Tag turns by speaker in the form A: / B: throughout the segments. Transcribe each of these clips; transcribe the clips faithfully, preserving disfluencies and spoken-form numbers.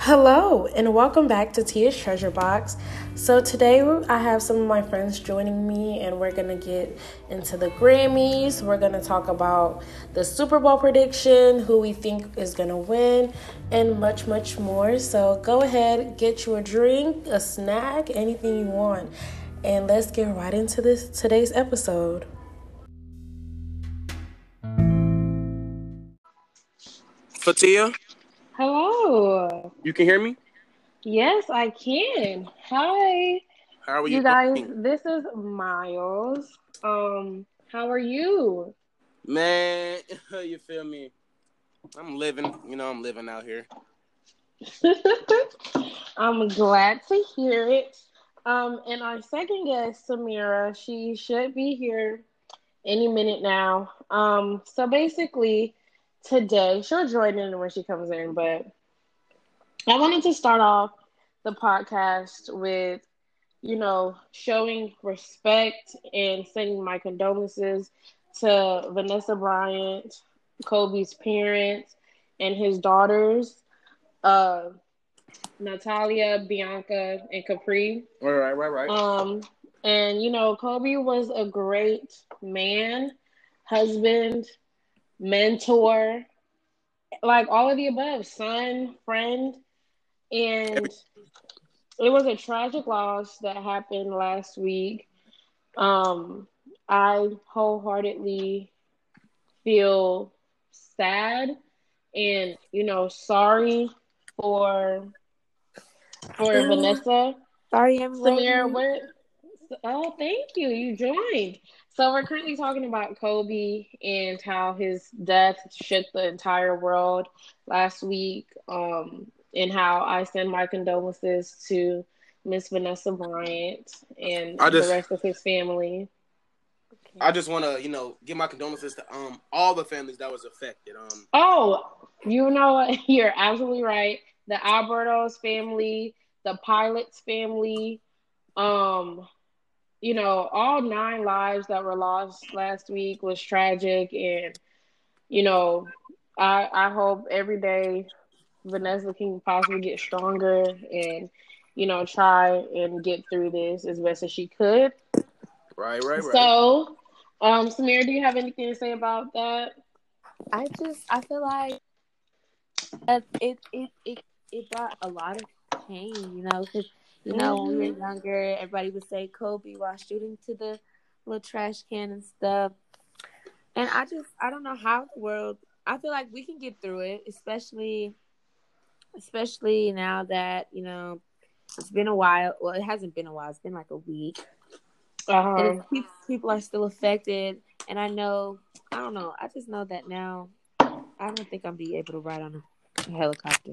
A: Hello, and welcome back to Tia's Treasure Box. So, today I have some of my friends joining me, and we're going to get into the Grammys. We're going to talk about the Super Bowl prediction, who we think is going to win, and much, much more. So, go ahead, get you a drink, a snack, anything you want, and let's get right into this today's episode.
B: Fatia,
C: Hello.
B: you can hear me?
C: Yes, I can. Hi.
B: How are you
C: You guys,
B: doing?
C: this is Miles. Um, how are you?
B: Man, you feel me? I'm living, you know, I'm living out here.
C: I'm glad to hear it. Um, and our second guest, Samira, she should be here any minute now. Um, so basically, today, she'll join in when she comes in, but I wanted to start off the podcast with, you know, showing respect and sending my condolences to Vanessa Bryant, Kobe's parents, and his daughters, uh, Natalia, Bianca, and Capri.
B: All right, right, right.
C: Um, and you know, Kobe was a great man, husband, mentor, like all of the above, son, friend, and it was a tragic loss that happened last week. Um, I wholeheartedly feel sad and, you know, sorry for for Vanessa.
D: Sorry, I'm
C: Samir,
D: waiting.
C: what? Oh, thank you. You joined. So we're currently talking about Kobe and how his death shook the entire world last week. Um, and how I send my condolences to Miss Vanessa Bryant and
B: I
C: the
B: just
C: rest of his family.
B: I just want to, you know, give my condolences to um all the families that was affected. Um
C: Oh, you know what? You're absolutely right. The Alberto's family, the Pilots family, um, you know, all nine lives that were lost last week was tragic, and you know, I I hope every day Vanessa can possibly get stronger and you know try and get through this as best as she could.
B: right, right, right.
C: So, um, Samir, do you have anything to say about that?
D: I just I feel like that it it it it brought a lot of pain, you know, because you know when we
C: Mm-hmm.
D: were younger, everybody would say Kobe while shooting to the little trash can and stuff, and I just I don't know how the world. I feel like we can get through it, especially especially now that you know it's been a while. Well, it hasn't been a while. It's been like a week, and
C: Uh-huh.
D: it's, people are still affected. And I know I don't know. I just know that now. I don't think I'm be able to ride on a helicopter.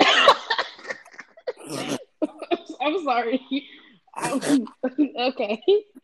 C: I'm sorry. I'm, okay.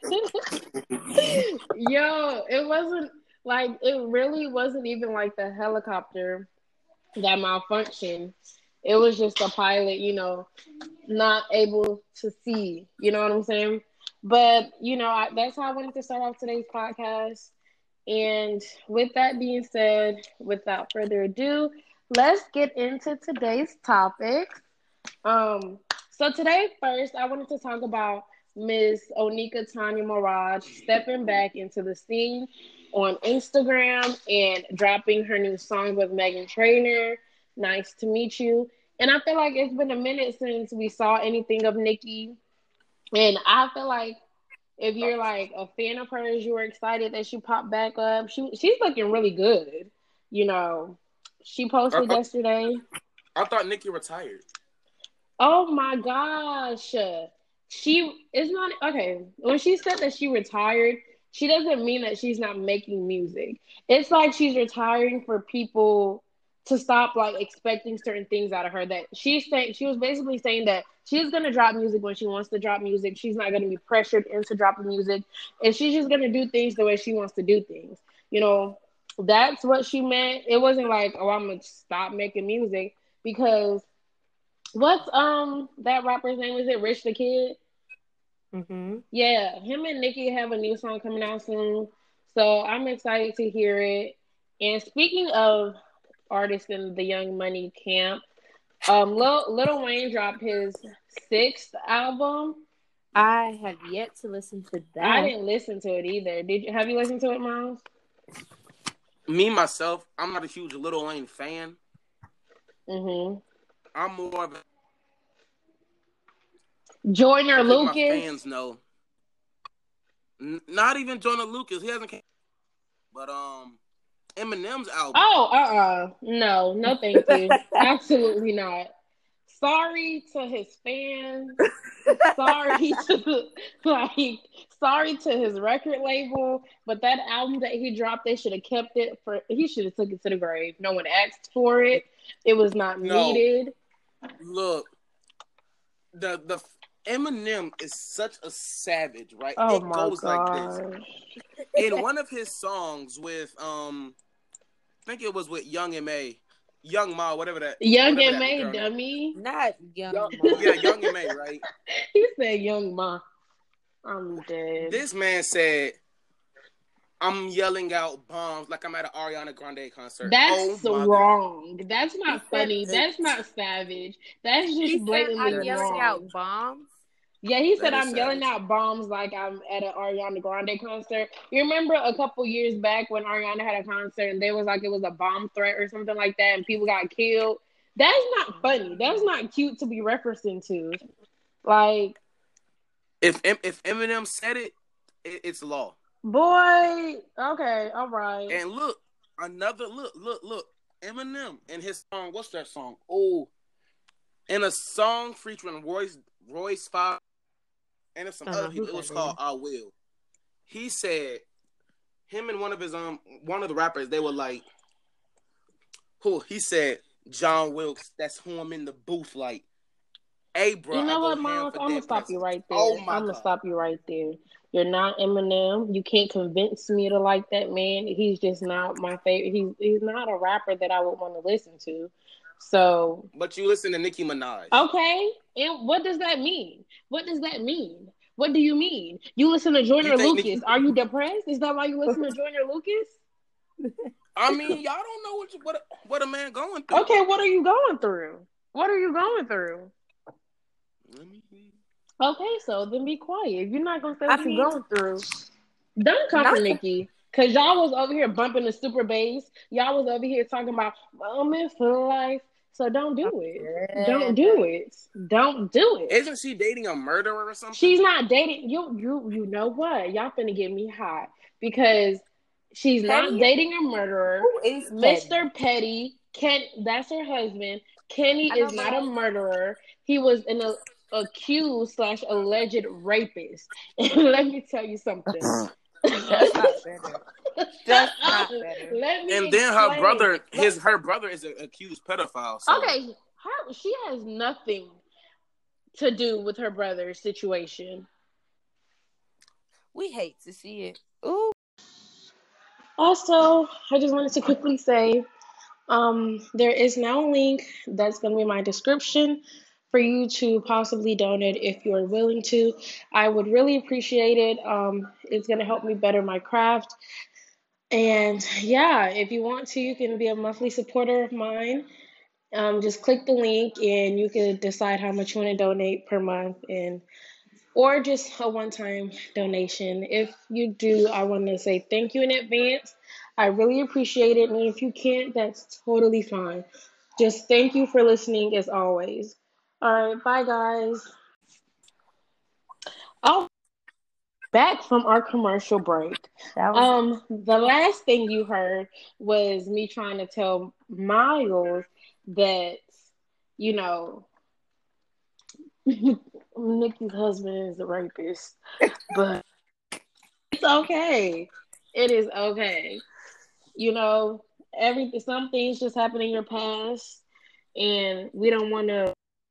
C: Yo, it wasn't like it really wasn't even like the helicopter that malfunctioned. It was just the pilot, you know, not able to see. You know what I'm saying? But you know, I, that's how I wanted to start off today's podcast. And with that being said, without further ado, let's get into today's topic. Um, so today, first, I wanted to talk about Miss Onika Tanya Mirage stepping back into the scene on Instagram and dropping her new song with Megan Trainor. Nice to meet you. And I feel like it's been a minute since we saw anything of Nikki. And I feel like if you're like a fan of hers, you were excited that she popped back up. She she's looking really good. You know, she
B: I,
C: posted
B: I,
C: yesterday.
B: I thought Nikki retired.
C: Oh my gosh. She is not okay. When she said that she retired, she doesn't mean that she's not making music. It's like she's retiring for people to stop like expecting certain things out of her. That she's saying she was basically saying that she's gonna drop music when she wants to drop music. She's not gonna be pressured into dropping music, and she's just gonna do things the way she wants to do things. You know, that's what she meant. It wasn't like, oh, I'm gonna stop making music because what's um that rapper's name? Is it Rich the Kid?
D: Mm-hmm.
C: Yeah, him and Nicki have a new song coming out soon, so I'm excited to hear it. And speaking of artists in the Young Money camp, Um, Lil, Lil Wayne dropped his sixth album.
D: I have yet to listen to that.
C: I didn't listen to it either. Did you? Have you listened to it, Miles?
B: Me myself, I'm not a huge Lil Wayne fan.
C: Mm-hmm.
B: I'm more of a
C: Joyner
B: I think
C: Lucas.
B: my fans know. N- not even Joyner Lucas. He hasn't came. But um, Eminem's album.
C: Oh, uh, uh no, no, thank you. Absolutely not. Sorry to his fans. Sorry to like. Sorry to his record label. But that album that he dropped, they should have kept it for. He should have took it to the grave. No one asked for it. It was not
B: No.
C: needed.
B: Look, the the Eminem is such a savage, right?
C: Oh
B: it
C: my
B: goes
C: god!
B: like this. In one of his songs with um, I think it was with Young M A, Young Ma, whatever that.
C: Young
B: whatever
C: M A,
B: that girl
C: dummy.
D: Not Young
B: Young,
D: Ma.
B: yeah, Young M A, right?
C: He said Young Ma. I'm dead.
B: This man said, "I'm yelling out bombs like I'm at an Ariana Grande concert."
C: That's
B: oh,
C: wrong. That's not
D: He
C: funny.
D: said-
C: That's not savage. That's just
D: He said
C: blatantly
D: I'm yelling
C: wrong.
D: out bombs.
C: Yeah, he said
B: That is
C: I'm yelling
B: savage.
C: out bombs like I'm at an Ariana Grande concert. You remember a couple years back when Ariana had a concert and there was like it was a bomb threat or something like that and people got killed? That's not funny. That's not cute to be referencing to. Like,
B: If if Eminem said it, it it's law.
C: boy, okay, all right.
B: And look, another look, look, look. Eminem in his song, what's that song? Oh, in a song featuring Royce Royce Five and some
C: Uh-huh,
B: other people,
C: who's
B: it was
C: that
B: called I Will. He said him and one of his um one of the rappers, they were like, who he said John Wilkes, that's who I'm in the booth like. Hey, bro,
C: You know
B: I
C: what,
B: go ham
C: Miles?
B: for
C: I'm gonna
B: dead
C: stop you
B: presidents.
C: right there.
B: Oh my
C: I'm gonna
B: God.
C: stop you right there. You're not Eminem. You can't convince me to like that man. He's just not my favorite. He's he's not a rapper that I would want to listen to. So
B: But you listen to Nicki Minaj.
C: okay, and what does that mean? What does that mean? What do you mean? You listen to Joyner
B: You think
C: Lucas?
B: Nicki-
C: Are you depressed? Is that why you listen to Joyner Lucas?
B: I mean, y'all don't know what you, what a, what a man going through.
C: Okay, what are you going through? What are you going through?
B: Let me see.
C: Okay, so then be quiet. If you're not gonna say
D: I
C: what
D: mean-
C: you're going through, don't come for
D: Not-
C: Nikki. Cause y'all was over here bumping the super bass. Y'all was over here talking about moment for life. So don't do it.
D: Yeah.
C: Don't do it. Don't do it.
B: Isn't she dating a murderer or something?
C: She's not dating you. You you know what? Y'all finna get me hot because she's not
D: Petty?
C: dating a murderer.
D: Who is Petty?
C: Mister Petty, Ken, that's her husband. Kenny
D: I know,
C: is
D: but
C: not a
D: like-
C: murderer. He was an a, accused slash alleged rapist. And let me tell you something.
D: That's not better. That's not better.
C: Let me
B: and then her
C: explain.
B: brother, his her brother is an accused pedophile. So.
C: Okay, her, she has nothing to do with her brother's situation.
D: We hate to see it. Ooh.
C: Also, I just wanted to quickly say, um, there is now a link that's going to be in my description for you to possibly donate if you're willing to. I would really appreciate it. Um, it's going to help me better my craft. And yeah, if you want to, you can be a monthly supporter of mine. Um, just click the link and you can decide how much you want to donate per month, and or just a one-time donation. If you do, I want to say thank you in advance. I really appreciate it. And if you can't, that's totally fine. Just thank you for listening as always. All right, bye guys. Oh, back from our commercial break.
D: That was
C: Um, the last thing you heard was me trying to tell Miles that, you know, Nikki's husband is a rapist, but it's okay. It is okay. You know, every some things just happen in your past, and we don't want to.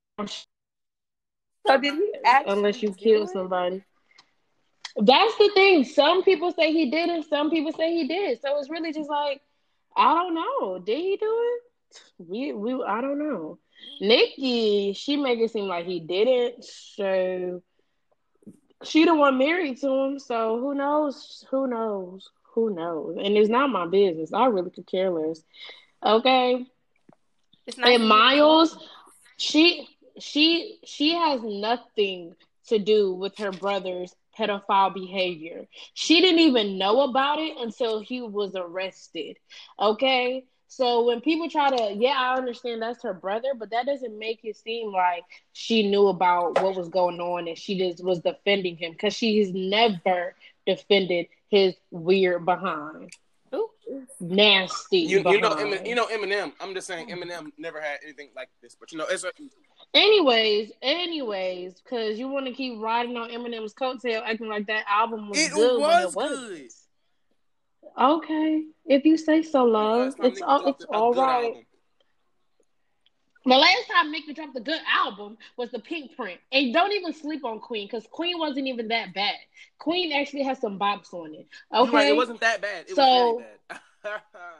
D: So did he actually
C: Unless you
D: do
C: kill
D: it?
C: somebody. That's the thing. Some people say he did it. Some people say he did. So it's really just like, I don't know. Did he do it? We we I don't know. Nikki, she make it seem like he didn't. So she the one married to him. So who knows? Who knows? Who knows? And it's not my business. I really could care less. Okay.
D: It's not
C: And
D: even-
C: Miles, She she she has nothing to do with her brother's pedophile behavior. She didn't even know about it until he was arrested. Okay? So when people try to, yeah, I understand that's her brother, but that doesn't make it seem like she knew about what was going on and she just was defending him because she's never defended his weird behind.
D: Ooh.
C: Nasty
B: You you know Emin-
C: behind.
B: you know Eminem. I'm just saying Eminem never had anything like this, but you know it's a,
C: Anyways, anyways, because you want to keep riding on Eminem's coattail, acting like that album was
B: it
C: good when it
B: was
C: wasn't.
B: good.
C: Okay, if you say so,
B: When the
C: love.
B: last time
C: It's
B: Nicki
C: all
B: dropped
C: it's
B: a
C: all
B: good
C: right.
B: album?
C: The last time Nicki dropped a good album was the Pink Print, and don't even sleep on Queen because Queen wasn't even that bad. Queen actually has some bops on it.
B: You're right. It
C: Okay,
B: wasn't that bad. It
C: so
B: was very bad.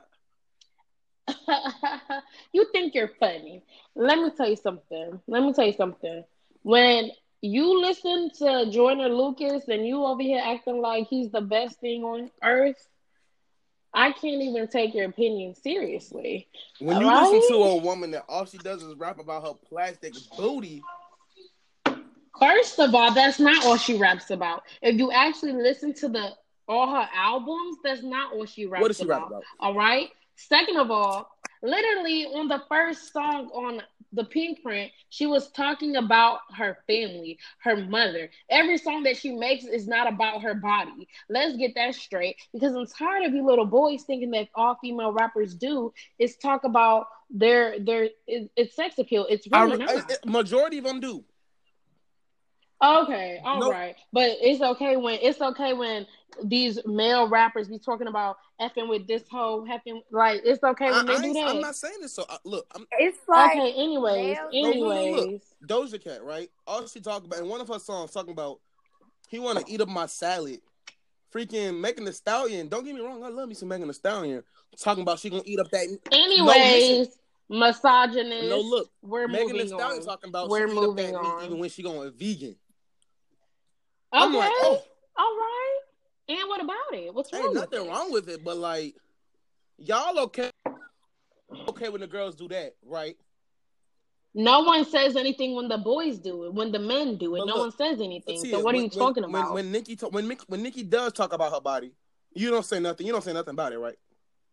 C: you think you're funny. Let me tell you something. Let me tell you something. When you listen to Joyner Lucas and you over here acting like he's the best thing on earth, I can't even take your opinion seriously.
B: When
C: All
B: you listen to
C: right?
B: a woman that all she does is rap about her plastic booty,
C: First of all, that's not all she raps about. If you actually listen to the all her albums, that's not all she
B: what does
C: raps
B: she rap
C: about.
B: about?
C: All right. Second of all, literally on the first song on the Pink Print, she was talking about her family, her mother. Every song that she makes is not about her body. Let's get that straight because I'm tired of you little boys thinking that all female rappers do is talk about their their it, it's sex appeal. It's really
B: I, I,
C: not.
B: majority of them do.
C: Okay, all
B: No,
C: right, but it's okay when it's okay when these male rappers be talking about effing with this hoe, effing like it's okay
B: I,
C: when they
B: I
C: do
B: ain't, I'm
C: that.
B: not saying this. So uh, look, I'm
D: It's like
C: Okay, anyways,
D: males.
B: no look, look, look.
C: anyways.
B: Doja Cat, right? All she talk about in one of her songs talking about he want to eat up my salad. Freaking Megan Thee Stallion. Don't get me wrong, I love me some Megan Thee Stallion. Talking about she gonna eat up that. No, listen.
C: Anyways,
B: No,
C: misogynist.
B: look.
C: We're
B: Megan Thee
C: moving
B: Stallion
C: on.
B: talking about she
C: We're
B: eat up
C: moving
B: that meat even
C: on.
B: when she going vegan. I'm like,
C: Okay,
B: oh,
C: all right. And what about it? What's
B: ain't
C: wrong with
B: nothing
C: it?
B: wrong with it, but like, y'all okay? Okay when the girls do that, right?
C: No one says anything when the boys do it. When the men do it,
B: But
C: no
B: look,
C: one says
B: but
C: anything.
B: see
C: So
B: it
C: what are
B: when
C: you
B: when
C: talking
B: when
C: about?
B: when Nikki talk, when when Nikki does talk about her body, you don't say nothing. You don't say nothing about it, right?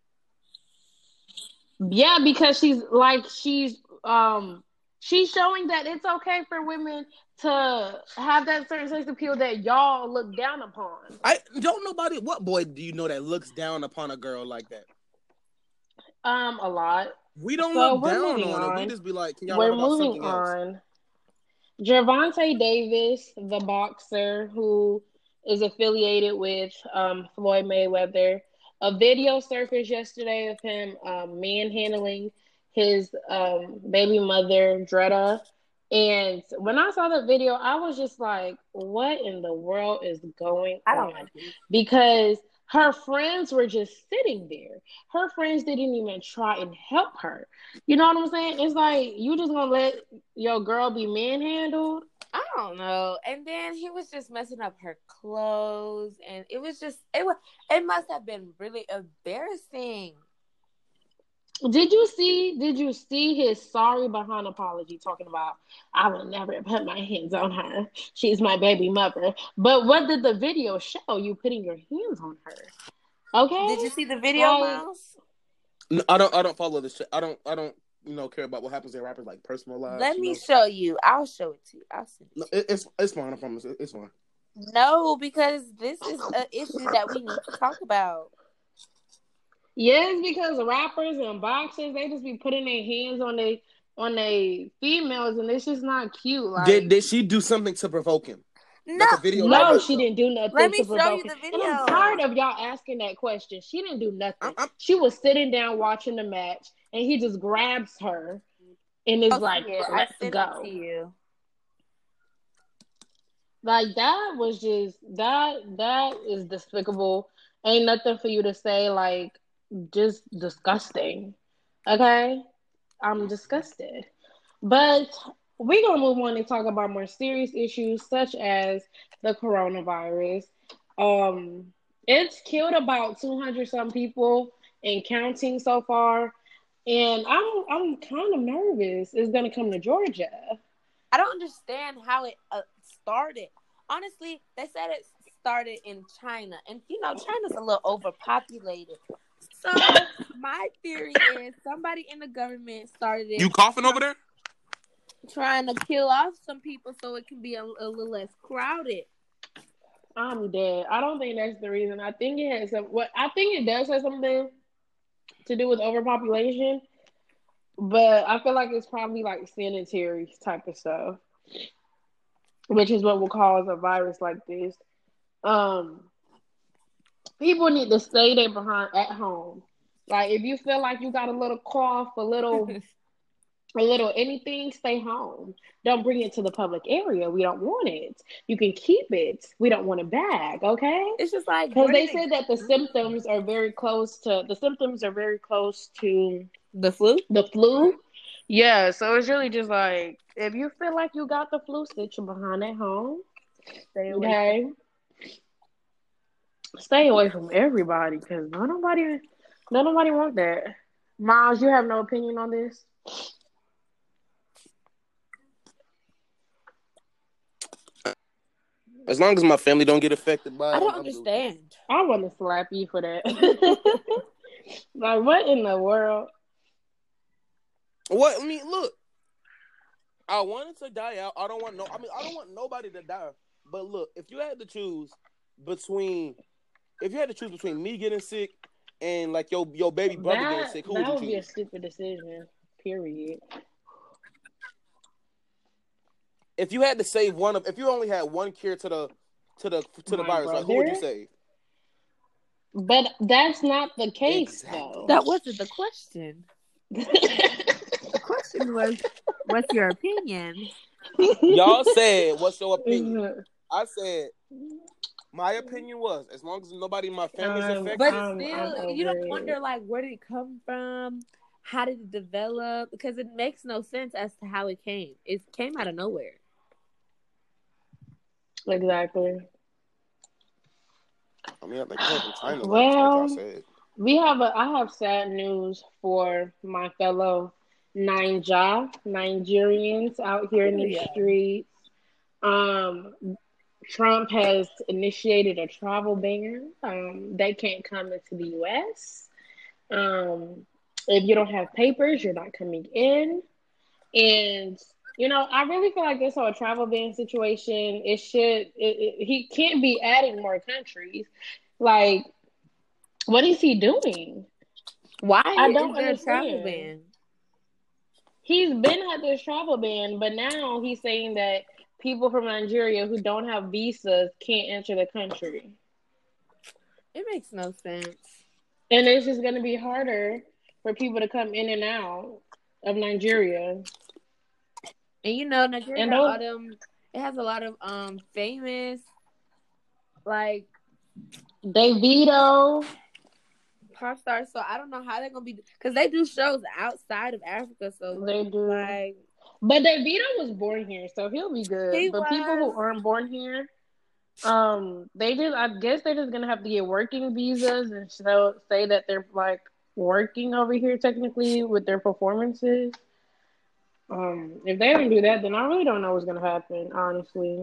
C: Yeah, because she's like she's um she's showing that it's okay for women to have that certain sex appeal that y'all look down upon.
B: I don't nobody. What boy do you know that looks down upon a girl like that?
C: Um, a lot.
B: We don't
C: So
B: look
C: we're
B: down
C: moving
B: on it. We
C: on.
B: just be like, can y'all rap
C: We're
B: about
C: moving
B: something else?
C: on. Gervonta Davis, the boxer who is affiliated with um, Floyd Mayweather, a video surfaced yesterday of him um, manhandling his um, baby mother, Dretta. And when I saw that video, I was just like, what in the world is going
D: I don't
C: on?
D: like it.
C: Because her friends were just sitting there. Her friends didn't even try and help her. You know what I'm saying? It's like, you just gonna let your girl be manhandled?
D: I don't know. And then he was just messing up her clothes, and it was just it was it must have been really embarrassing.
C: Did you see? Did you see his sorry behind apology talking about I would never put my hands on her. She's my baby mother. But what did the video show? You putting your hands on her? Okay,
D: Did you see the video,
C: like,
D: Miles?
B: No, I don't. I don't follow this shit. I don't. I don't. You know, care about what happens in rappers like personal lives.
D: Let
B: you
D: me
B: know?
D: show you. I'll show it to you. I'll send it.
B: No,
D: To you.
B: it, it's it's fine. I promise. It, it's fine.
D: No, because this is an issue that we need to talk about.
C: yes, because rappers and boxers they just be putting their hands on they on they females, and it's just not cute. Like,
B: Did did she do something to provoke him?
D: No,
B: That the video
D: let
C: no,
B: never
D: me
C: she
B: showed.
C: didn't do nothing
D: let
C: to
D: me show
C: provoke
D: you
C: it.
D: the
C: And I'm
D: video.
C: tired of y'all asking that question. She didn't do nothing.
B: I'm, I'm,
C: She was sitting down watching the match, and he just grabs her and is
D: Oh,
C: like,
D: yeah, I
C: let's
D: sent it
C: go.
D: to you.
C: Like, that was just, that, that is despicable. Ain't nothing for you to say, like, just disgusting. Okay? I'm disgusted. But we're going to move on and talk about more serious issues such as the coronavirus. Um, it's killed about two hundred some people and counting so far. And I'm I'm kind of nervous it's gonna come to Georgia.
D: I don't understand how it uh, started. Honestly, they said it started in China, and you know China's a little overpopulated. So my theory is somebody in the government started it.
B: You coughing over there?
D: Trying to kill off some people so it can be a, a little less crowded.
C: I'm dead. I don't think that's the reason. I think it has some. What I think it does have something to do with overpopulation, but I feel like it's probably like sanitary type of stuff, which is what will cause a virus like this. Um, people need to stay there behind at home. Like if you feel like you got a little cough, a little, a little anything, stay home. Don't bring it to the public area. We don't want it. You can keep it. We don't want it back. Okay.
D: It's just like
C: because they said that the symptoms are very close to the symptoms are very close to
D: the flu.
C: The flu. Yeah. So it's really just like if you feel like you got the flu, sit you behind at home.
D: Stay away.
C: Okay. Stay away from everybody because no nobody, no nobody want that. Miles, you have no opinion on this?
B: As long as my family don't get affected by it.
D: I don't
B: I'm
D: understand.
B: good.
C: I want to slap you for that. Like, what in the world?
B: What? I mean, look. I wanted to die out. I don't want no. I mean, I don't want nobody to die. But look, if you had to choose between, if you had to choose between me getting sick and like your your baby brother
C: that,
B: getting sick, who
C: that
B: would you
C: would
B: choose?
C: be a stupid decision. Period.
B: If you had to save one of, if you only had one cure to the to the to the
C: My
B: virus, like, who would you
C: brother?
B: save?
C: But that's not the case,
B: Exactly.
C: though.
D: That wasn't the question. The question was, what's your opinion?
B: Y'all said, what's your opinion? I said, my opinion was, as long as nobody in my family's
C: Um,
B: affected.
D: But
C: I'm-
D: still,
C: I'm
D: you don't
C: over
D: wonder,
C: it.
D: like, where did it come from? How did it develop? Because it makes no sense as to how it came. It came out of nowhere.
C: Exactly.
B: I mean, I think it came from China, like,
C: Well,
B: like I said.
C: We have a. I have sad news for my fellow Ninja Nigerians out here in the
D: Yeah.
C: streets. Um, Trump has initiated a travel ban. Um, they can't come into the U S. Um, if you don't have papers, you're not coming in. And you know, I really feel like this whole travel ban situation. It should. It, it, he can't be adding more countries. Like, what is he doing?
D: Why
C: I don't
D: is there a travel
C: understand.
D: ban?
C: He's been at this travel ban, but now he's saying that people from Nigeria who don't have visas can't enter the country.
D: It makes no sense.
C: And it's just going to be harder for people to come in and out of Nigeria.
D: And you know, Nigeria
C: And
D: got
C: those-
D: all them. It has a lot of um famous, like,
C: Davido.
D: pop stars. So I don't know how they're gonna be, because they do shows outside of Africa. So
C: They do.
D: like,
C: But Davido was born here, so he'll be good.
D: He
C: but people who
D: was.
C: aren't born here, um, they just I guess they're just gonna have to get working visas and so say that they're like working over here technically with their performances. Um, if they don't do that, then I really don't know what's gonna happen, honestly.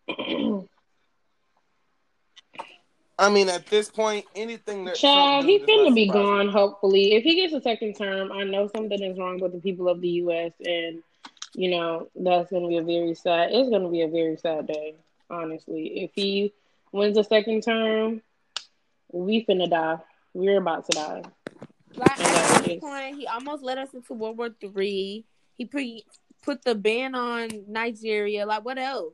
B: I mean, at this point, anything that
C: Child,
B: Trump
C: he
B: do does not
C: finna be
B: surprise
C: gone,
B: me.
C: hopefully. If he gets a second term, I know something is wrong with the people of the U S and you know, that's gonna be a very sad it's gonna be a very sad day, honestly. If he wins a second term, we finna die. We're about to die.
D: like
C: And
D: at
C: that's
D: this
C: just
D: point, he almost led us into World War Three. He put put the ban on Nigeria. Like, what else?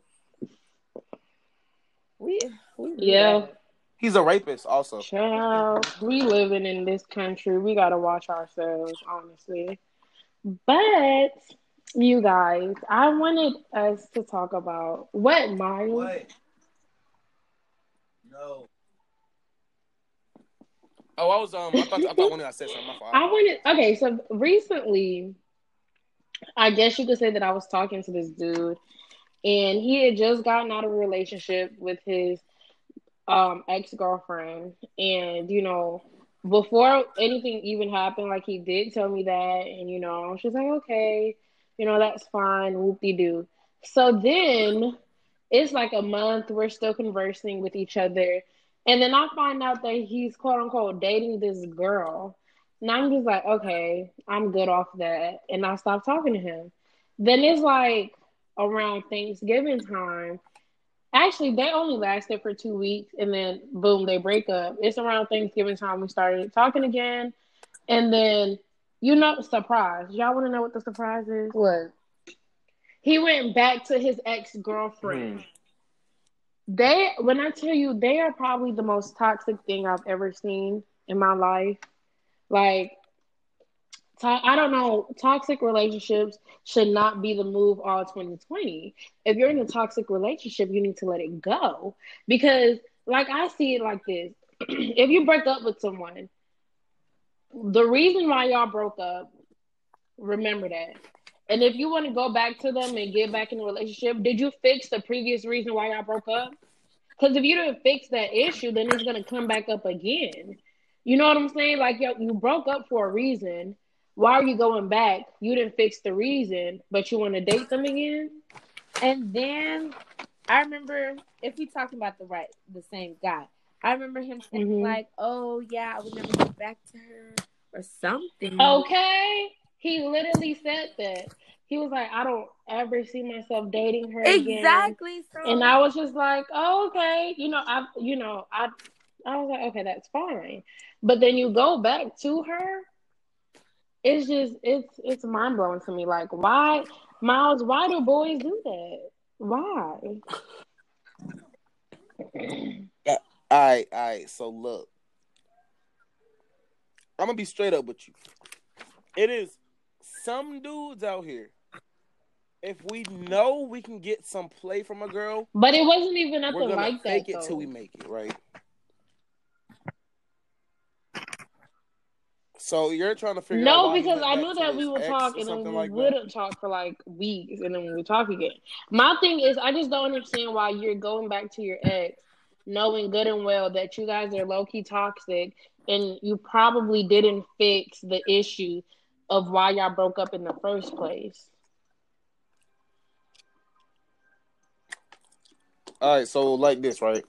D: We, we need
C: Yeah.
D: that.
B: He's a rapist, also.
C: Child, we living in this country. We gotta watch ourselves, honestly. But you guys, I wanted us to talk about what Miles.
B: No. Oh, I was um. I thought I thought one of y'all said something. My fault.
C: I wanted. Okay, so recently, I guess you could say that I was talking to this dude, and he had just gotten out of a relationship with his um ex girlfriend, and you know, before anything even happened, like he did tell me that, and you know, she's like, okay, you know, that's fine, whoop de doo. So then it's like a month, we're still conversing with each other, and then I find out that he's quote unquote dating this girl. And I'm just like, okay, I'm good off that, and I stopped talking to him. Then it's like around Thanksgiving time. Actually, they only lasted for two weeks and then boom, they break up. It's around Thanksgiving time we started talking again. And then, you know, surprise. Y'all want to know what the surprise is?
D: What?
C: He went back to his ex girlfriend.
B: Hmm.
C: They, when I tell you, they are probably the most toxic thing I've ever seen in my life. Like, to- I don't know. Toxic relationships should not be the move all twenty twenty. If you're in a toxic relationship, you need to let it go. Because, like, I see it like this. If you break up with someone, the reason why y'all broke up, remember that. And if you want to go back to them and get back in a relationship, did you fix the previous reason why y'all broke up? Because if you didn't fix that issue, then it's gonna come back up again. You know what I'm saying? Like, yo, you broke up for a reason. Why are you going back? You didn't fix the reason, but you want to date them again?
D: And then I remember, if we talking about the right, the same guy, I remember him saying
C: Mm-hmm.
D: like, "Oh yeah, I would never get back to her" or something.
C: Okay. He literally said that. He was like, I don't ever see myself dating her again.
D: Exactly. So,
C: And I was just like, oh, okay. You know, I you know, I I was like, okay, that's fine. But then you go back to her, it's just it's it's mind blowing to me. Like, why, Miles, why do boys do that? Why?
B: Yeah. All right, all right. So look, I'm gonna be straight up with you. It is some dudes out here. If we know we can get some play from a girl,
C: But it wasn't even
B: we're
C: nothing
B: gonna
C: like that
B: fake it
C: though.
B: till we make it, right? So you're trying to figure out
C: No,
B: why he
C: because
B: went
C: I
B: back
C: knew
B: to
C: that we
B: his
C: would
B: ex
C: talk
B: or
C: and then
B: something
C: we
B: like that.
C: wouldn't talk for like weeks and then we would talk again. My thing is, I just don't understand why you're going back to your ex knowing good and well that you guys are low key toxic and you probably didn't fix the issue of why y'all broke up in the first place.
B: All right, so like this, right?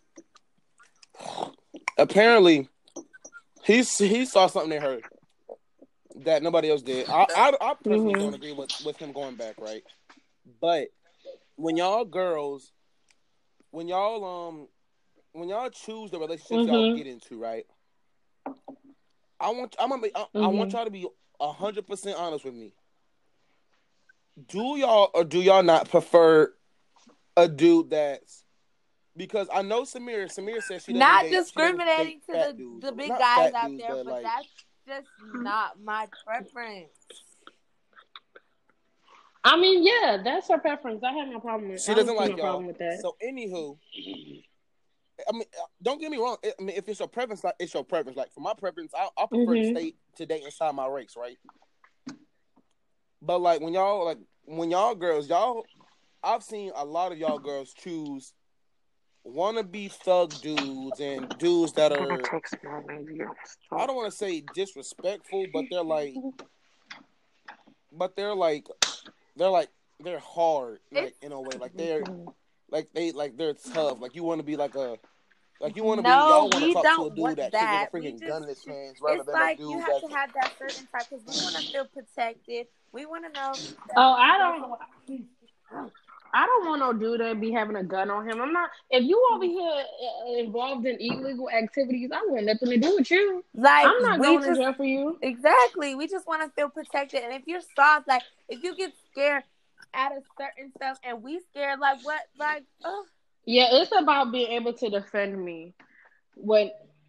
B: Apparently, he he saw something in her that nobody else did. I I, I personally
C: Mm-hmm.
B: don't agree with, with him going back, right? But when y'all girls, when y'all um, when y'all choose the relationships y'all
C: Mm-hmm.
B: get into, right? I want I'm gonna be, I, I want
C: Mm-hmm.
B: y'all to be a hundred percent honest with me. Do y'all or do y'all not prefer a dude that's because I know Samir. Samir says she doesn't
D: not
B: date. She doesn't
D: discriminating
B: date
D: to
B: fat
D: the
B: dudes.
D: the big
B: Not
D: guys
B: fat
D: out
B: dudes,
D: there,
B: but
D: but
B: like
D: that's just not my preference.
C: I mean, yeah, that's her preference. I have no problem with
B: she
C: I don't
B: doesn't
C: see
B: like
C: no problem
B: y'all.
C: with that.
B: So anywho, I mean, don't get me wrong. I mean, if it's your preference, like it's your preference. Like for my preference, I, I prefer to
C: Mm-hmm.
B: stay to date inside my race, right? But like when y'all like when y'all girls, y'all, I've seen a lot of y'all girls choose wannabe thug dudes and dudes that are I don't want to say disrespectful, but they're like, but they're like, they're like they're hard, like in a way, like they're like they like they're tough. Like you want to be like a like you want to be
D: No,
B: y'all want to
D: we
B: talk to a
D: don't
B: dude
D: want
B: that kick with a
D: that. We
B: freaking
D: just,
B: gun in his hands rather
D: it's
B: than a
D: like you
B: dude
D: have
B: that's
D: to have that certain type because we want to feel protected. We want to know that.
C: Oh, I don't. I don't want no dude to be having a gun on him. I'm not. If you over here uh, involved in illegal activities, I want nothing to do with you.
D: Like
C: I'm not
D: we
C: going to
D: just
C: jail for you.
D: exactly. We just want to feel protected. And if you're soft, like if you get scared at a certain stuff, and we scared, like what, like, oh.
C: Yeah, it's about being able to defend me. When.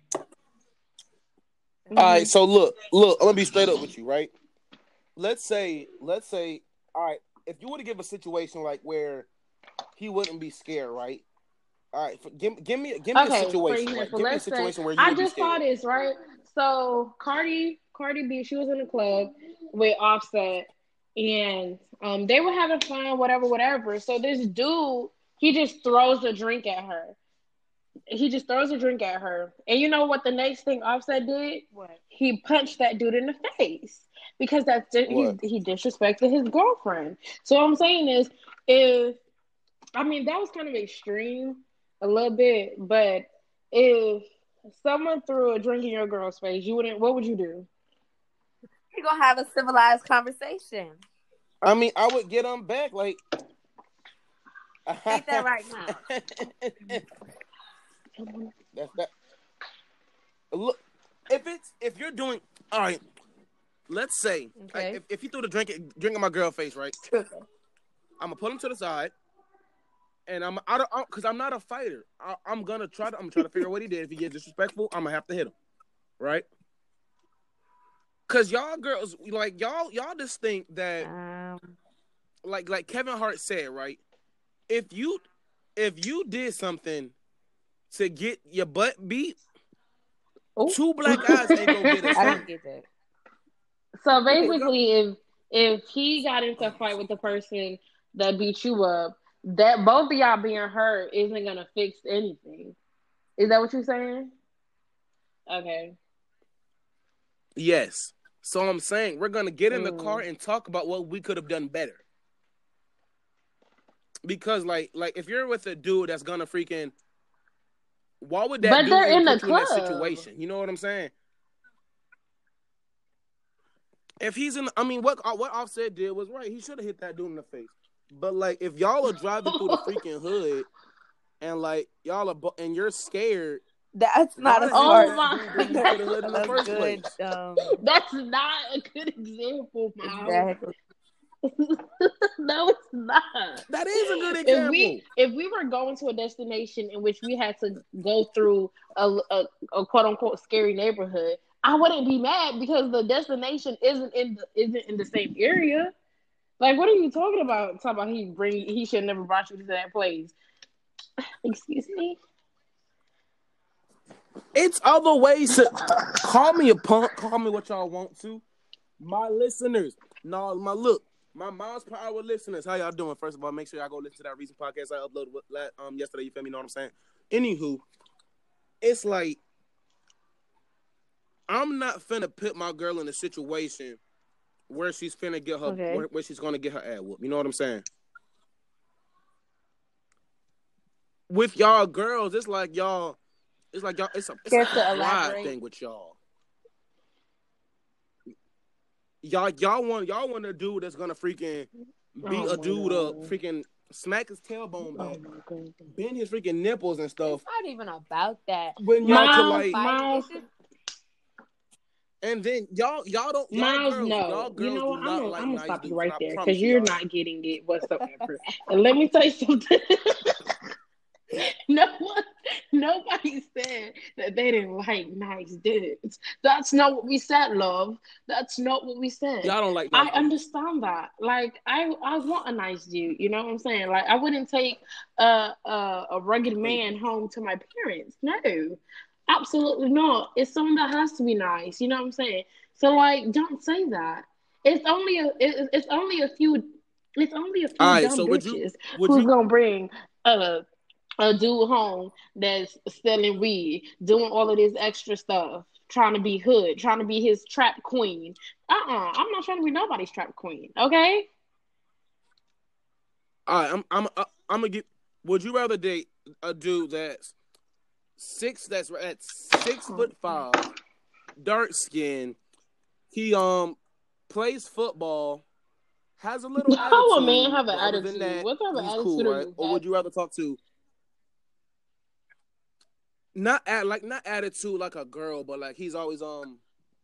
B: all right. So look, look. I'm gonna be straight up with you, right? Let's say, let's say, all right. If you were to give a situation like where he wouldn't be scared, right? All right, for, give, give me give me a
C: Okay, for
B: situation, right?
C: example,
B: Give me a
C: let's say
B: situation where you
C: I
B: would be
C: just saw
B: scared.
C: this right. So Cardi, Cardi B, she was in a club with Offset, and um, they were having fun, whatever, whatever. So this dude, he just throws a drink at her. He just throws a drink at her. And you know what the next thing Offset did?
D: What?
C: He punched that dude in the face. Because that's he,
B: What?
C: he disrespected his girlfriend. So what I'm saying is, if I mean that was kind of extreme a little bit, but if someone threw a drink in your girl's face, you wouldn't. What would you do?
D: You're gonna have a civilized conversation.
B: I mean, I would get them back. Like,
D: Think that right now.
B: That's that. Look, if it's if you're doing all right, let's say
D: Okay.
B: like, if, if you threw the drink drink in my girl's face, right?
D: Okay.
B: I'm gonna pull him to the side, and I'm I don't because I'm not a fighter. I, I'm gonna try to I'm gonna try to figure out what he did. If he gets disrespectful, I'm gonna have to hit him, right? Cause y'all girls like y'all y'all just think that
D: Um,
B: like like Kevin Hart said, right? If you if you did something to get your butt beat,
C: Ooh.
B: two black eyes ain't gonna get us.
D: I don't get that.
C: So basically, if if he got into a fight with the person that beat you up, that both of y'all being hurt isn't gonna fix anything. Is that what you're saying? Okay.
B: Yes. So I'm saying we're gonna get in the
C: Mm.
B: car and talk about what we could have done better. Because like like if you're with a dude that's gonna freaking, why would that
C: But
B: dude
C: they're
B: even
C: in the
B: put you in that
C: club.
B: situation? You know what I'm saying? If he's in, I mean, what what Offset did was right. He should have hit that dude in the face. But like, if y'all are driving through the freaking hood and like y'all are, bu- and you're scared,
D: That's not
B: why
D: a
B: the hell
C: Oh
B: did
D: smart.
B: that dude bring you to the hood in the
D: a
B: first
D: good,
B: place?
D: um,
C: That's not a good example, Miles.
D: exactly.
C: No, it's not.
B: That is a good
C: If
B: example.
C: we if we were going to a destination in which we had to go through a, a, a quote unquote scary neighborhood, I wouldn't be mad because the destination isn't in the isn't in the same area. Like, what are you talking about? Talking about he bring he should never brought you to that place. Excuse me.
B: It's other ways to call me a punk, call me what y'all want to. My listeners, no, my look, my Mom's Power listeners, how y'all doing? First of all, make sure y'all go listen to that recent podcast I uploaded with, um yesterday. You feel me? Know what I'm saying? Anywho, it's like I'm not finna put my girl in a situation where she's finna get her,
D: Okay.
B: where, where she's gonna get her ass whooped. You know what I'm saying? With y'all girls, it's like y'all, it's like y'all, it's a, it's
D: Care
B: a
D: to
B: pride
D: elaborate?
B: thing with y'all. Y'all, y'all want, y'all want a dude that's gonna freaking beat
C: Oh
B: a
C: my
B: dude
C: God.
B: up, freaking smack his tailbone
C: Oh
B: back,
C: my God.
B: bend his freaking nipples and stuff.
D: It's not even about that.
B: When y'all could
C: Miles,
B: like,
C: Miles,
D: It's just-
B: and then y'all, y'all don't, y'all
C: Miles,
B: girls,
C: no.
B: y'all
C: You
B: girls
C: know what?
B: do
C: I'm
B: not
C: gonna,
B: like
C: I'm gonna
B: nice
C: stop
B: dudes.
C: you right
B: I
C: there
B: promise
C: because
B: you,
C: you're
B: y'all.
C: not getting it whatsoever. And let me tell you something. No one, nobody said that they didn't like nice dudes. That's not what we said, love. That's not what we said.
B: Y'all don't like
C: I
B: nice dudes.
C: understand that. Like, I, I want a nice dude. You know what I'm saying? Like, I wouldn't take a a, a rugged man home to my parents. No, absolutely not. It's someone that has to be nice. You know what I'm saying? So, like, don't say that. It's only a, it, it's only a few. It's only a few
B: All right,
C: dumb
B: so would you,
C: bitches
B: would
C: who's
B: you,
C: gonna bring a a dude home that's selling weed, doing all of this extra stuff, trying to be hood, trying to be his trap queen. Uh-uh. I'm not trying to be nobody's trap queen, okay?
B: all right, I'm, I'm, uh, I'm gonna get. Would you rather date a dude that's six, that's at six foot five, dark skin, he um plays football, has a little attitude,
C: How a man have an
B: but other
C: attitude?
B: than that,
C: What type of
B: he's
C: attitude
B: cool,
C: are
B: right?
C: you
B: Or would you rather
C: having?
B: talk to not at like not attitude like a girl, but like he's always um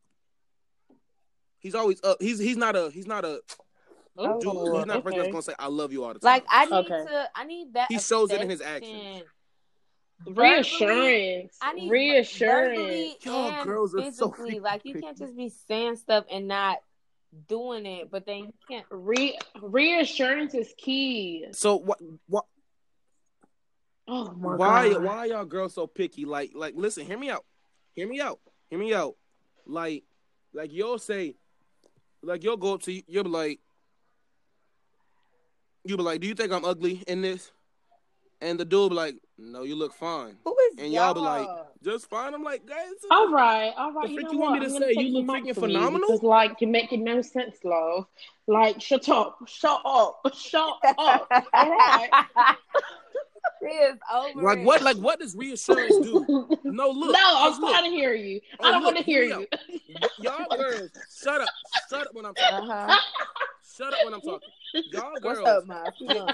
B: he's always up. He's he's not a he's not a
C: Oh,
B: dude. He's not a person that's
C: okay.
B: gonna say I love you all the time.
D: like I need
C: Okay.
D: to. I need that.
B: He shows it in his
D: affection.
B: actions.
D: Verbally,
C: Reassurance.
D: I need
C: Reassurance.
D: verbally
B: Y'all
D: and
B: girls are so
D: physically.
B: freaking
D: Like you
B: picky.
D: can't just be saying stuff and not doing it, but then you can't.
C: Re- reassurance is key.
B: So what what
C: Oh my
B: why
C: God.
B: why are y'all girls so picky? Like like listen, hear me out. Hear me out. Hear me out. Like like you'll say like you'll go up to you, you'll be like you'll be like, do you think I'm ugly in this? And the dude be like, no, you look fine.
D: Who is
B: And
D: y'all?
B: y'all be like, just fine. I'm like, guys.
C: All right, all right.
B: The
C: You
B: frick
C: know
B: you
C: what?
B: want me to
C: I'm gonna
B: say?
C: take
B: You
C: the
B: look
C: mic
B: freaking
C: from you
B: phenomenal?
C: because, like, you're making no sense, love. Like, shut up, shut up, shut up. All right.
D: She is over
B: Like
D: it.
B: what? Like what does reassurance do? No, look.
C: No, I'm
B: Cause look.
C: trying to hear you.
B: Oh,
C: I don't
B: look,
C: want to hear
B: hear me
C: you.
B: out. Y- y'all girls, shut up. Shut up when I'm talking.
D: Uh-huh.
B: Shut up when I'm talking. Y'all
D: What's
B: girls
D: up, Miles? Keep
B: get
D: going.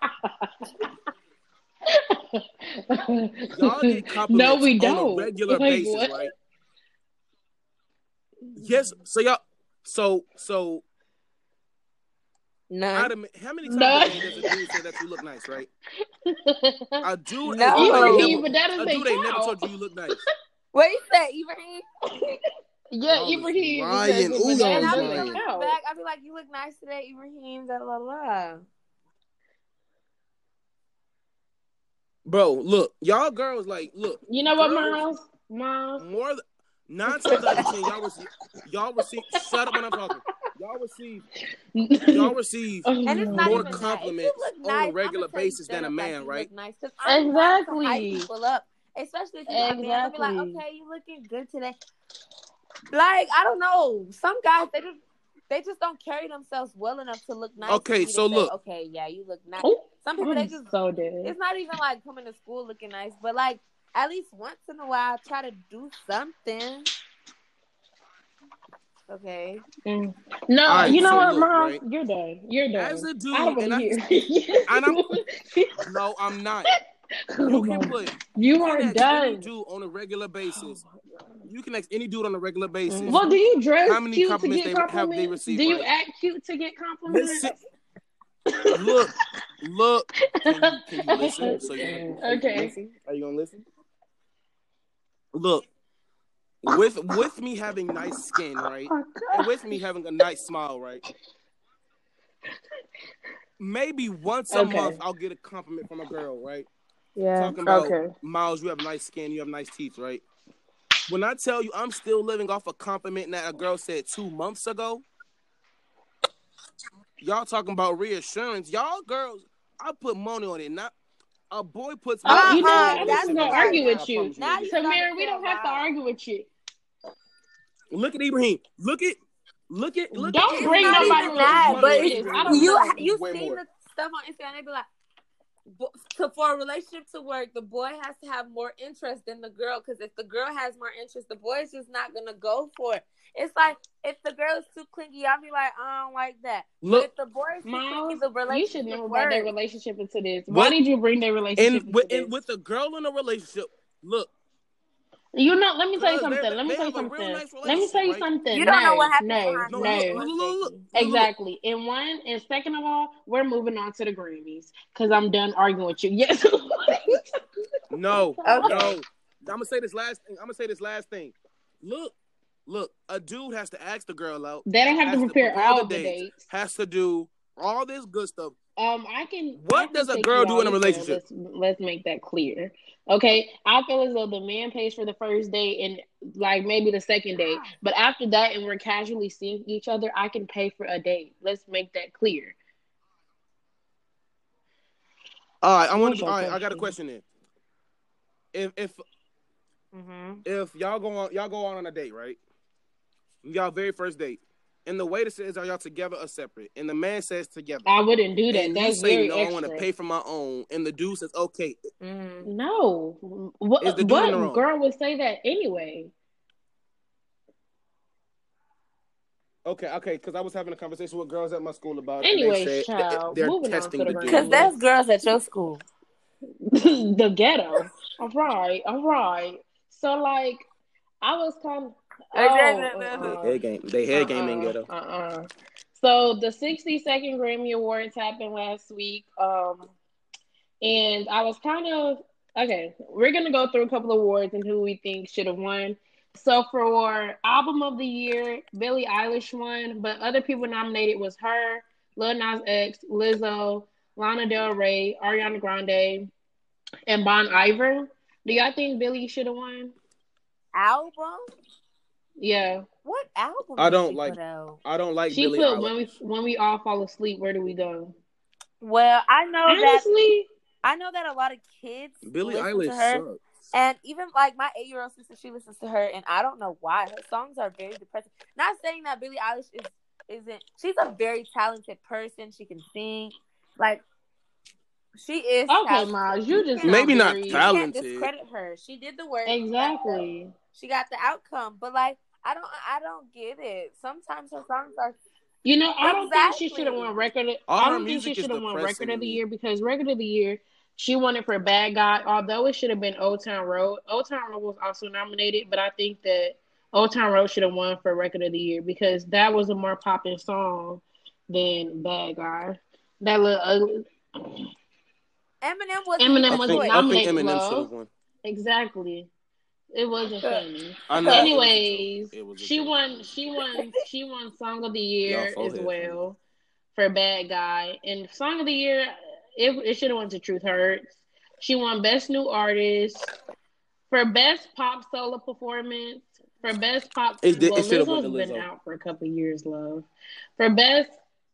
B: compli- Y'all get compliments
C: No, we
B: on
C: don't.
B: a regular
C: Like,
B: basis,
C: what?
B: right? Yes. So y'all. So so.
D: None.
B: Out of, how many times
C: No.
B: a day does a dude say that you look nice, right? A dude,
D: No.
B: a dude, ain't
C: Ibrahim,
B: never,
C: but that
B: a
C: doesn't
B: dude ain't never
C: count.
B: told you you look nice.
D: What you say, Ibrahim?
C: Yeah,
B: Y'all was
C: Ibrahim
B: lying.
C: says it,
B: Ooh,
C: but
B: y'all
C: that
D: And
B: was
D: I be
C: doesn't
B: lying.
D: telling you
C: count.
D: back. I be like, you look nice today, Ibrahim. Da la la.
B: Bro, look, y'all girls like, look.
C: You know what,
B: girls,
C: Miles? Miles?
B: More than nine times out of ten, y'all receive, y'all receive. Shut up when I'm talking. Y'all receive, y'all receive
D: And it's not
B: more
D: even that. If you
B: compliments
D: look
B: on
D: nice,
B: a regular
D: I'm gonna tell you
B: basis
D: straight
B: than a
D: up like
B: man,
D: you
B: right?
D: look nice. Because I'm not to hype
C: Exactly.
D: people up, especially if you're a man. I'll be like,
C: Exactly.
D: okay, you looking good today. Like I don't know, some guys they just they just don't carry themselves well enough to look nice.
B: Okay,
D: for me to
B: so
D: say,
B: look.
D: okay, yeah, you look nice.
C: Oh,
D: Some people they
C: I'm
D: just
C: so dead.
D: it's not even like coming to school looking nice, but like at least once in a while try to do something. Okay.
C: Mm. No,
B: All right,
C: you know
B: so
C: what,
B: look,
C: Miles?
B: right?
C: You're done. You're done.
B: As a
C: I
B: dude,
C: don't want
B: and
C: to
B: I,
C: hear.
B: and I'm, no, I'm not. You can put,
C: You
B: you
C: are
B: can ask any
C: done.
B: dude on a regular basis. You can ask any dude on a regular basis.
C: Well, do you dress
B: How many
C: cute to
B: compliments
C: get
B: they have they
C: compliments?
B: received?
C: Do you
B: Right?
C: act cute to get compliments?
B: Listen, look, look. Can you can you listen? So you, are you
C: Okay.
B: gonna listen? Are you gonna listen? Look, with with me having nice skin, right, and with me having a nice smile, right. Maybe once a
C: Okay.
B: month I'll get a compliment from a girl, right?
D: Yeah.
B: Talking about,
C: Okay.
B: Miles, you have nice skin, you have nice teeth, right? When I tell you I'm still living off a compliment that a girl said two months ago, y'all talking about reassurance. Y'all girls, I put money on it. Not a boy puts money
C: Oh,
B: on
C: you know
B: it.
C: what?
D: Uh-uh,
C: I'm
D: that's
C: just gonna
D: too
C: argue
D: high
C: with
B: I
C: you.
B: promise you
D: Now
B: they
D: you
B: do.
C: Samir, we don't
D: starting to
C: have to
D: wild.
C: argue with you.
B: Look at Ibrahim. Look at, look at, look
C: Don't
B: at
D: It's
C: bring
B: Ibrahim.
D: not
B: Ibrahim
C: nobody
D: even
B: puts
D: that,
C: relationship
B: money
D: but
B: on
C: into
B: it.
C: this.
D: it's
C: I
B: Ibrahim
C: don't
B: do
D: you.
C: know.
D: You
B: way
D: seen
B: more.
D: the stuff on Instagram? They be like, bo- to for a relationship to work, the boy has to have more interest than the girl. Because if the girl has more interest, the boy is just not gonna go for it. It's like if the girl is too clingy, I'll be like, I don't like that.
B: Look,
D: but if the boy is too
C: Miles,
D: clingy, the
C: you
D: relationship
C: should know about their
D: works.
C: relationship into this. Why
B: what?
C: did you bring their relationship
B: And
C: into
B: with,
C: this?
B: and with a girl in a relationship, look,
C: You know, let me tell you
B: cause they
C: something. Let me
B: they
C: tell you
B: have a real
C: something.
B: nice
C: Let me tell
B: relationship,
C: you
B: right?
C: something.
D: You don't know
C: No,
D: what happens
C: no,
D: behind
B: No,
D: closed
B: look,
C: no.
B: look,
D: doors,
B: look, look, look,
D: baby.
B: look, look.
C: Exactly. And one, and second of all, we're moving on to the Grammys because I'm done arguing with you. Yes.
B: No,
D: Okay.
B: no. I'm gonna say this last thing. I'm gonna say this last thing. Look, look. A dude has to ask the girl out.
C: They don't have
B: Has
C: to
B: to
C: prepare
B: prepare
C: all
B: the
C: the
B: dates.
C: dates.
B: Has to do all this good stuff.
C: Um, I can.
B: What
C: I can
B: does a
C: take
B: girl
C: you
B: do
C: out
B: in a
C: as well.
B: relationship?
C: Let's let's make that clear. Okay, I feel as though the man pays for the first date and like maybe the second date, but after that, and we're casually seeing each other, I can pay for a date. Let's make that clear.
B: All right, I want
C: What's
B: to.
C: your
B: All right, I got a
C: question?
B: question then. If if
D: Mm-hmm.
B: if y'all go on y'all go on on a date, right? Y'all very first date, and the waiter says, "Are y'all together or separate?" And the man says, "Together."
C: I wouldn't do that.
B: And you
C: That's
B: say,
C: very
B: "No, I want to
C: extra.
B: pay for my own." And the dude says, "Okay."
D: Mm-hmm.
C: No,
B: Is
C: what
B: the dude in the
C: what
B: wrong?
C: girl would say that anyway?
B: Okay, okay, because I was having a conversation with girls at my school about it, and they
C: Anyways,
B: said
C: child,
B: they're
C: moving on to
B: testing
C: the
B: the
D: Because
B: dude.
D: there's
C: Grammys.
D: girls at your school.
C: The ghetto. All right, all right. So like, I was kind of oh
B: They
C: uh
B: head game. They
C: uh
B: head game ain't
C: uh
B: ghetto.
C: uh uh. So the sixty-second Grammy Awards happened last week. Um, and I was kind of okay. We're gonna go through a couple of awards and who we think should have won. So for album of the year, Billie Eilish won, but other people nominated was her, Lil Nas X, Lizzo, Lana Del Rey, Ariana Grande, and Bon Iver. Do y'all think Billie should have won?
D: Album?
C: Yeah,
D: What album
B: I
D: did
B: don't
D: she
B: like.
D: put out?
B: I don't like
C: she
B: Billie
C: put when we
B: Eilish.
C: when we all fall asleep. Where do we go?
D: Well, I know that
C: Honestly,
D: I know that a lot of kids
B: Billie
D: listen
B: Eilish
D: to her,
B: sucks.
D: and even like my eight-year-old sister, she listens to her, and I don't know why. Her songs are very depressing. Not saying that Billie Eilish is isn't. She's a very talented person. She can sing, like she is.
C: Okay,
D: talented.
C: Miles, you just
B: Maybe
C: sound
B: not
C: very...
D: You can't
B: talented.
D: discredit her. She did the work.
C: Exactly.
D: She got the outcome, but like I don't, I don't get it. Sometimes her songs are.
C: You know, I don't think she
D: Exactly.
C: should have won record.
B: All
C: I
B: her
C: don't think she
B: music is
C: should have won record of the
B: depressing.
C: year because record of the year she won it for Bad Guy. Although it should have been Old Town Road. Old Town Road was also nominated, but I think that Old Town Road should have won for record of the year because that was a more popping song than Bad Guy. That little ugly.
D: Eminem was
C: Eminem
B: I
C: wasn't
B: think, I think
C: nominated.
B: Eminem should
C: Love.
B: have won.
C: Exactly. It wasn't funny.
B: I know.
C: Anyways,
B: it was a
C: she
B: joke.
C: won. She won. She won Song of the
B: Y'all
C: Year
B: forehead
C: as
B: funny.
C: well for Bad Guy. And Song of the Year, it, it should have went to Truth Hurts. She won Best New Artist for Best Pop Solo Performance. For Best Pop,
B: It did-
C: well,
B: it should've went
C: Lizzo's
B: to
C: been
B: Lizzo.
C: out for a couple years, love. For Best,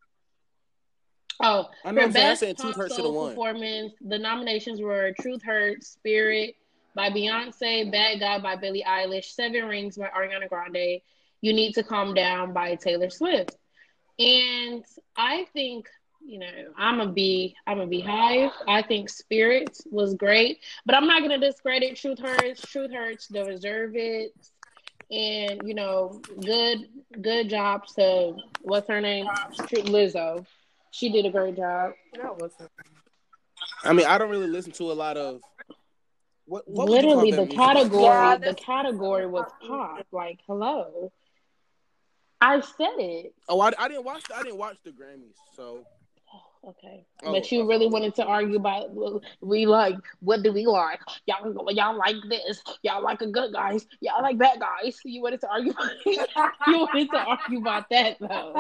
C: oh,
B: I know
C: for
B: what I'm saying. I
C: Best
B: said
C: Pop
B: Truth Hurts should
C: Solo
B: have won.
C: Performance, the nominations were Truth Hurts, Spirit by Beyonce, Bad Guy by Billie Eilish, Seven Rings by Ariana Grande, You Need to Calm Down by Taylor Swift. And I think, you know, I'm a bee, I'm a beehive. I think Spirit was great, but I'm not going to discredit Truth Hurts. Truth Hurts, they deserve it. And, you know, good good job to, what's her name? Lizzo. She did a great job.
D: No, wasn't.
B: I mean, I don't really listen to a lot of. What, what
C: Literally,
B: would
C: the
B: you call that music?
C: category,
D: Yeah,
C: the
D: that's-
C: category was pop. Like, hello. I said it.
B: Oh, I, I didn't watch. The, I didn't watch the Grammys. So
C: Okay,
B: Oh,
C: but you
B: okay.
C: really wanted to argue about we like what do we like? Y'all, y'all like this? Y'all like a good guys? Y'all like bad guys? You wanted to argue. you wanted to argue about that though.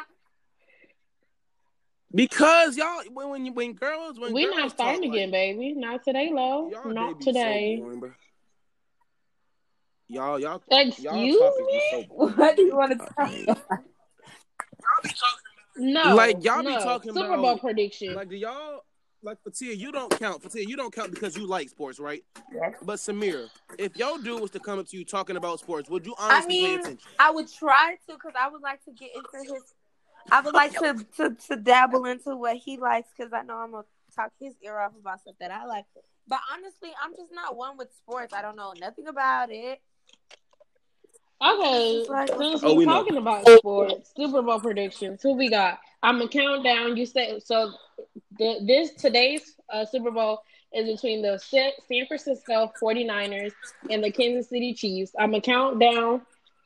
B: because y'all when when, you, when girls when
C: We're
B: girls
C: not starting
B: talk,
C: again,
B: like,
C: baby. Not today, love.
B: y'all
C: Not
B: they be
C: today.
B: So boring, bro. Y'all y'all
C: Excuse
B: y'all topics be
C: me?
B: so boring.
D: What do you want to
B: I
D: talk
B: mean,
D: about?
C: No,
B: like y'all
C: no.
B: be talking
C: Super
B: about
C: Bowl prediction.
B: like do y'all like Fatia, you don't count. Fatia, you don't count because you like sports, right?
D: Yes.
B: But Samira, if your dude was to come up to you talking about sports, would you
D: I
B: honestly pay
D: mean,
B: attention?
D: I would try to because I would like to get into his. I would like to, to, to dabble into what he likes because I know I'm gonna talk his ear off about stuff that I like. But honestly, I'm just not one with sports. I don't know nothing about it.
C: Okay,
D: Like,
C: since
B: Oh,
C: we're
B: we know.
C: talking about sports, Super Bowl predictions. Who we got? I'm gonna count down. You said so. The, this today's uh, Super Bowl is between the Sa- San Francisco forty-niners and the Kansas City Chiefs. I'm gonna count down.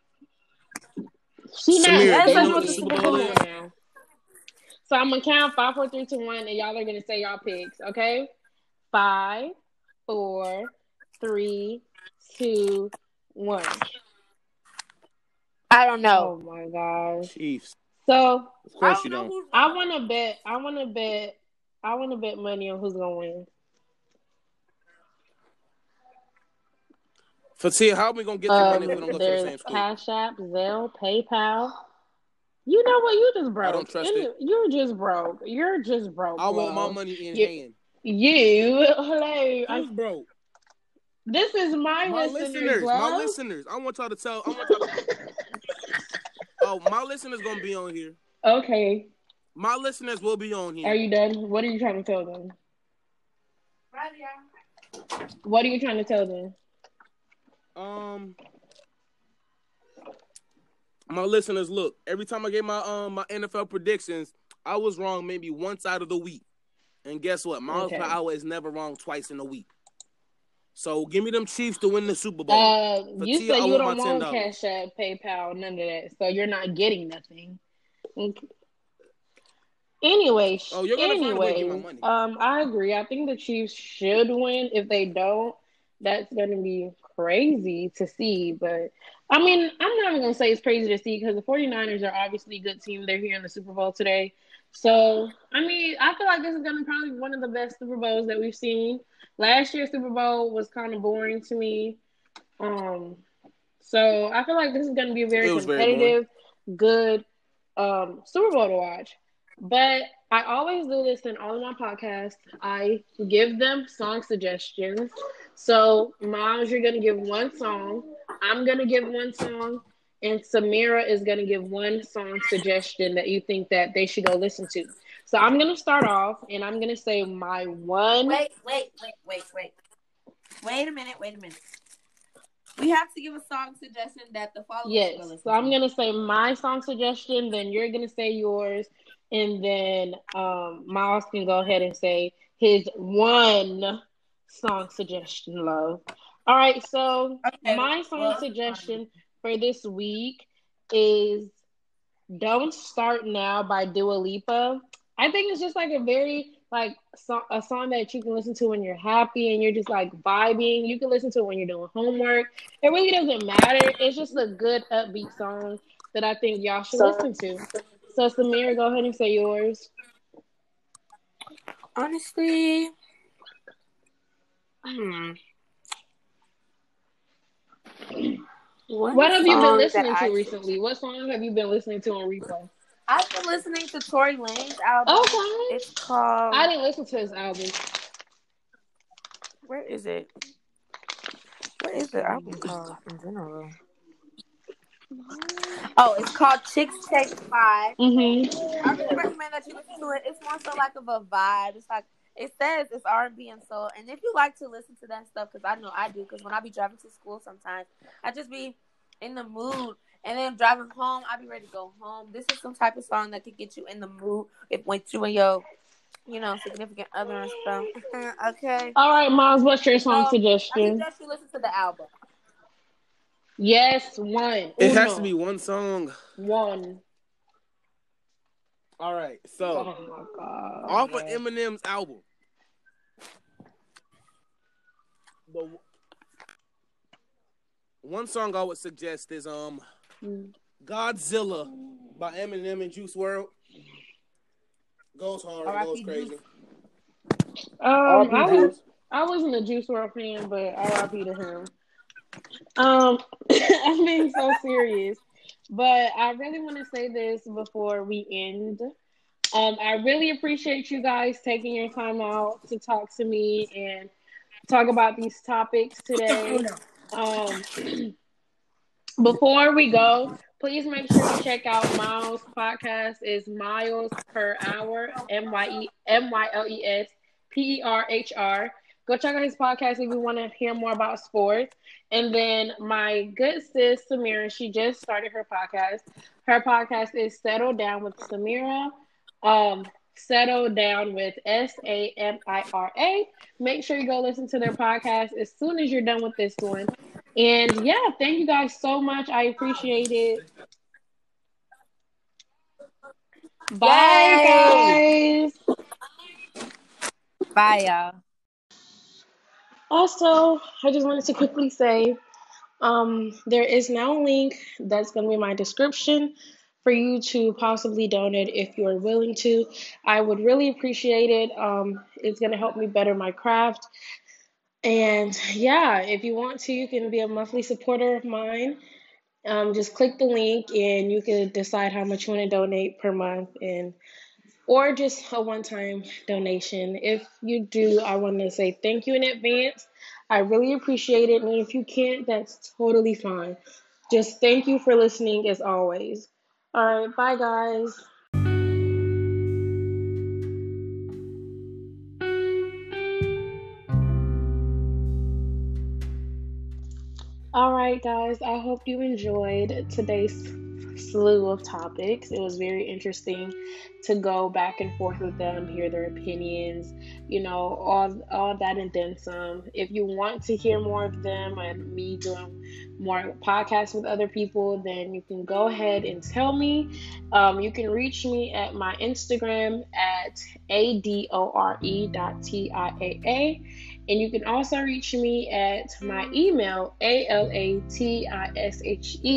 C: She not.
B: Samira,
D: do you
C: they
D: know what
C: the
D: the
C: Super
D: Super
C: Bowl
D: Bowl
C: is now. So I'm gonna count five, four, three, two, one, and y'all are gonna say y'all picks. Okay? Five, four, three, two, one.
D: I don't know.
C: Oh my gosh.
B: Chiefs.
C: So
B: Of
D: I
B: course
D: don't
B: you
D: know
B: don't.
D: who's.
C: I want to bet. I want to bet. I want to bet money on who's gonna win.
B: Fatia, how are we gonna get the money if we don't
C: Um,
B: go to the
C: there's
B: same school?
C: Cash App, Zelle, PayPal. You know what? You just broke.
B: I don't trust
C: And
B: it.
C: You're just broke. You're just broke.
B: I want my
C: love.
B: money in
C: You-
B: hand.
C: You, hello. I-
B: Who's broke?
C: this is my,
B: My
C: listeners,
B: listeners, my
C: love.
B: listeners. I want y'all to tell. I want y'all. To, oh, my listeners gonna be on here.
C: Okay.
B: My listeners will be on here.
C: Are you done? What are you trying to tell them? What are you trying to tell them?
B: Um, my listeners, look. Every time I gave my um my N F L predictions, I was wrong maybe once out of the week. And guess what? Miles
C: Okay.
B: per hour is never wrong twice in a week. So give me them Chiefs to win the Super Bowl.
C: Uh, you
B: Fatia,
C: say
B: I
C: you
B: want
C: don't
B: my
C: want
B: ten dollars.
C: Cash App, PayPal, none of that. So you're not getting nothing. Okay. Anyway,
B: Oh, you're gonna find a way to get my
C: anyways,
B: money.
C: um, I agree. I think the Chiefs should win. If they don't, that's gonna be crazy to see. But I mean, I'm not even gonna say it's crazy to see because the forty-niners are obviously a good team. They're here in the Super Bowl today. So I mean, I feel like this is gonna probably be one of the best Super Bowls that we've seen. Last year's Super Bowl was kind of boring to me. Um, so I feel like this is gonna be a very
B: It was very boring.
C: competitive, good um Super Bowl to watch. But I always do this in all of my podcasts. I give them song suggestions. So, Miles, you're going to give one song. I'm going to give one song. And Samira is going to give one song suggestion that you think that they should go listen to. So, I'm going to start off and I'm going to say my one.
D: Wait, wait, wait, wait, wait. Wait a minute, wait a minute. We have to give a song suggestion that the followers
C: yes.
D: will listen
C: So, I'm
D: to.
C: going to say my song suggestion. Then you're going to say yours. And then um, Miles can go ahead and say his one song suggestion, love. All right, so
D: Okay,
C: my song
D: well,
C: suggestion for this week is Don't Start Now by Dua Lipa. I think it's just like a very, like, so, a song that you can listen to when you're happy and you're just, like, vibing. You can listen to it when you're doing homework. It really doesn't matter. It's just a good, upbeat song that I think y'all should listen to. So, Samira, go ahead and say yours.
D: honestly, hmm. What,
C: what have you been listening to
D: I
C: recently?
D: should...
C: What songs have you been listening to on replay?
D: I've been listening to Tory Lanez album.
C: Okay.
D: It's called...
C: I didn't listen to his album.
D: Where is it? What is the album called in general? Oh, it's called Chicks Take Five.
C: Mm-hmm.
D: I really recommend that you listen to it. It's more so like of a vibe. It's like, it says it's R and B and soul. And if you like to listen to that stuff, because I know I do, because when I be driving to school sometimes, I just be in the mood. And then driving home, I be ready to go home. This is some type of song that could get you in the mood if when you and your, you know, significant other and stuff. Okay.
C: All right, Miles, what's your song
D: so,
C: suggestion?
D: I suggest you listen to the album.
C: Yes, one.
B: It
C: Uno.
B: has to be one song.
C: One.
B: All right, so
C: oh my God,
B: off
C: man.
B: of Eminem's album, the one song I would suggest is um Godzilla by Eminem and Juice world. Goes hard,
D: R I P
B: goes crazy.
C: Um, I was I wasn't a Juice world fan, but R I P to him. Um, I'm being so serious, but I really want to say this before we end. Um, I really appreciate you guys taking your time out to talk to me and talk about these topics today. Um, before we go, please make sure you check out Miles' podcast. It's Miles Per Hour, M Y E M Y L E S P E R H R. Go check out his podcast if you want to hear more about sports. And then my good sis, Samira, she just started her podcast. Her podcast is Settle Down with Samira. Um, Settle Down with S A M I R A. Make sure you go listen to their podcast as soon as you're done with this one. And yeah, thank you guys so much. I appreciate it. Bye, guys.
D: Bye, y'all.
C: Also, I just wanted to quickly say, um, there is now a link that's going to be in my description for you to possibly donate if you're willing to. I would really appreciate it. Um, it's going to help me better my craft. And yeah, if you want to, you can be a monthly supporter of mine. Um, just click the link and you can decide how much you want to donate per month, and or just a one-time donation. If you do, I want to say thank you in advance. I really appreciate it. And if you can't, that's totally fine. Just thank you for listening as always. All right, bye guys. All right, guys, I hope you enjoyed today's slew of topics. It was very interesting to go back and forth with them, hear their opinions, you know, all all that and then some. If you want to hear more of them and me doing more podcasts with other people, then you can go ahead and tell me. Um, you can reach me at my Instagram at adore dot T I A A. And you can also reach me at my email, A L A T I S H E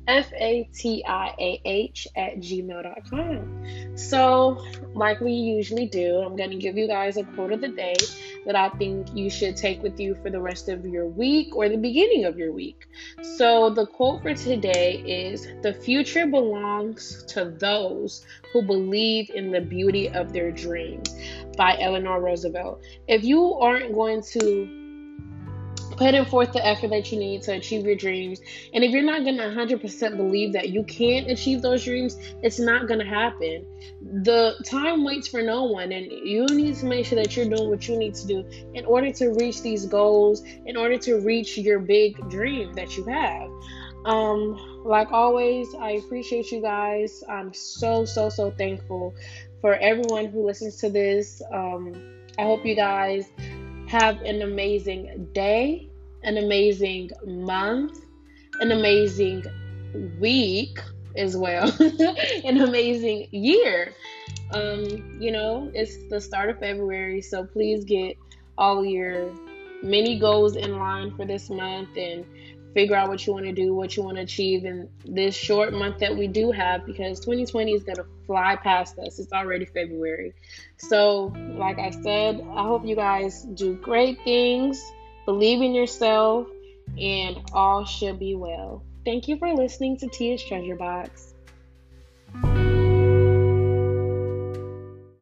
C: F A T I A H at gmail dot com. So, like we usually do, I'm going to give you guys a quote of the day that I think you should take with you for the rest of your week or the beginning of your week. So, the quote for today is, "The future belongs to those who believe in the beauty of their dreams," by Eleanor Roosevelt. If you aren't going to putting forth the effort that you need to achieve your dreams, and if you're not going to one hundred percent believe that you can achieve those dreams, it's not going to happen. The time waits for no one, and you need to make sure that you're doing what you need to do in order to reach these goals, in order to reach your big dream that you have. Um, like always, I appreciate you guys. I'm so, so, so thankful for everyone who listens to this. Um, I hope you guys have an amazing day, an amazing month, an amazing week as well, an amazing year. Um, you know, it's the start of February, so please get all your mini goals in line for this month and figure out what you want to do, what you want to achieve in this short month that we do have, because twenty twenty is going to fly past us. It's already February. So, like I said, I hope you guys do great things, believe in yourself, and all should be well. Thank you for listening to Tia's Treasure Box.